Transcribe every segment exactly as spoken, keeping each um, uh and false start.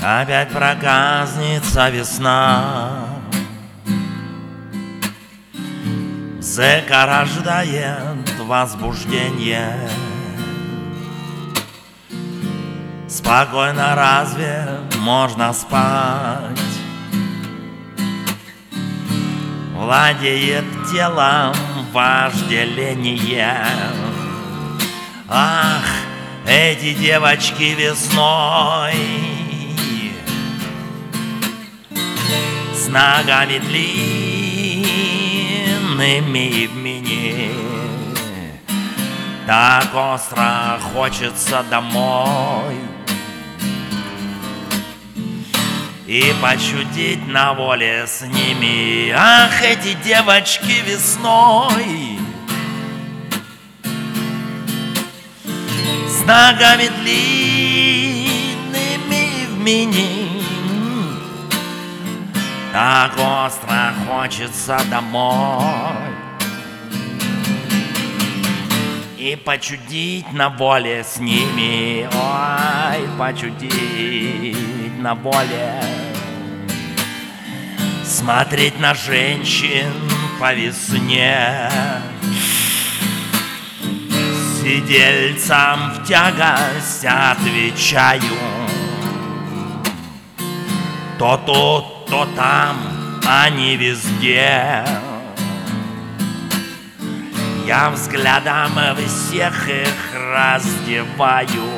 Опять проказница весна, зэка рождает возбуждение. Спокойно разве можно спать? Владеет телом вожделение. Ах, эти девочки весной с ногами длинными в мини. Так остро хочется домой и почудить на воле с ними. Ах, эти девочки весной с ногами длинными в мини. Так остро хочется домой и почудить на воле с ними. Ой, почудить на воле, смотреть на женщин по весне. Сидельцам в тягость отвечаю: то тут, то там, они везде. Я взглядом всех их раздеваю.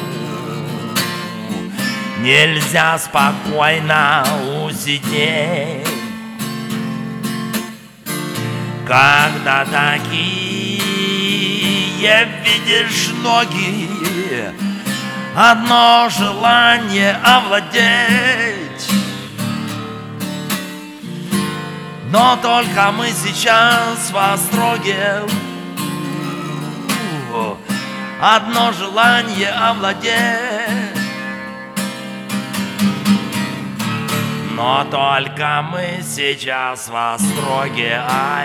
Нельзя спокойно усидеть, когда такие видишь ноги. Одно желание овладеть. Но только мы сейчас в остроге. Одно желание овладеть. Но только мы сейчас в остроге.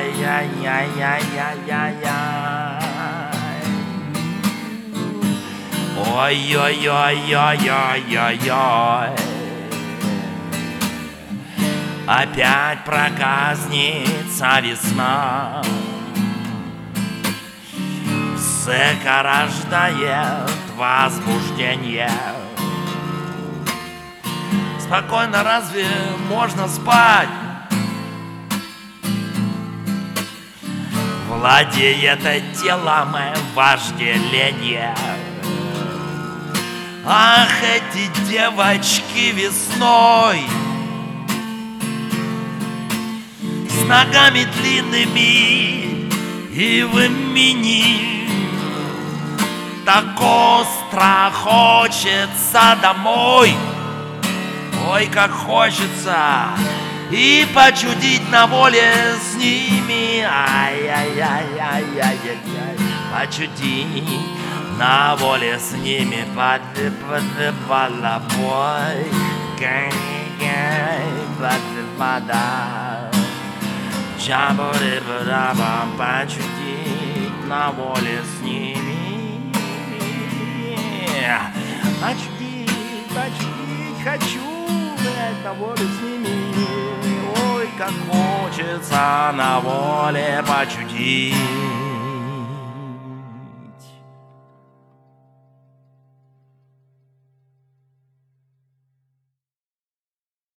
Ай-яй-яй-яй-яй-яй. Ой-ой-ой-ой-ой-ой-ой. Опять проказница весна, зэка рождает возбуждение. Спокойно разве можно спать? Владеет телом вожделение. Ах, эти девочки весной с ногами длинными и в мини. Так остро хочется домой. Ой, как хочется и почудить на воле с ними. Ай-яй-яй-яй-яй-яй. Почудить на воле с ними. Под головой. Под вода. Чабури-бара-бам. Почудить на воле с ними. Почудить, почудить хочу на воле с ними. Ой, как хочется на воле почудить.